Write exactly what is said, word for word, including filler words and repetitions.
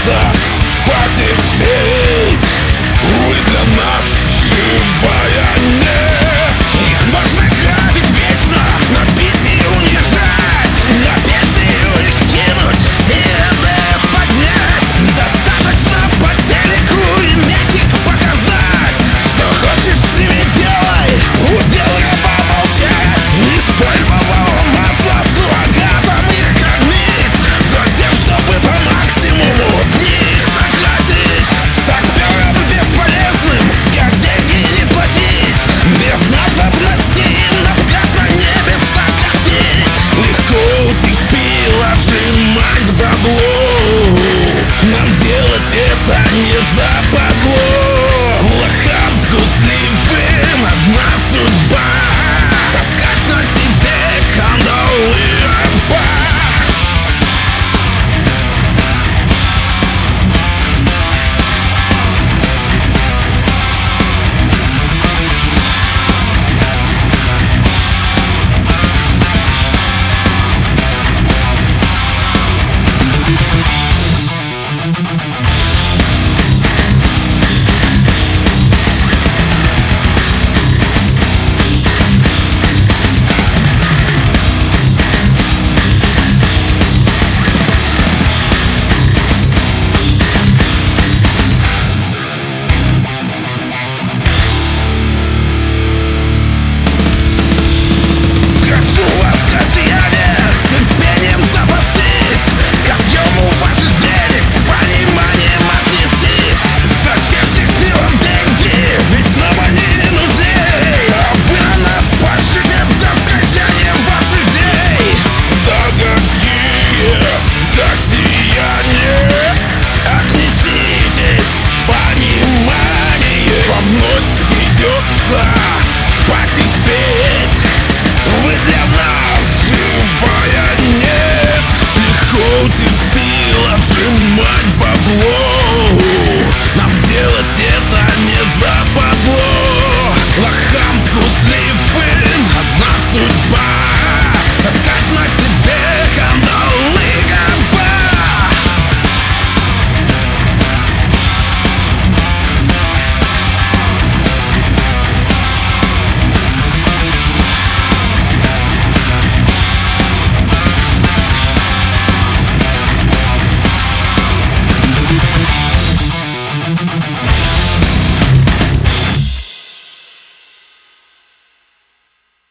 хочется потерпеть. Вы для нас живая нефть. Их можно грабить вечно, напить и унижать, на пенсию их кинуть и РДС поднять. Достаточно по телеку иметик показать. Что хочешь с ними делай, удел раба молчать. Из пальмового масла суррогатом их кормить, затем, чтобы по максимуму их сократить. Стать первым бесполезным, как деньги не платить, без надобности им на показ на небеса катить. Легко утек пил, отжимать бабло. Нам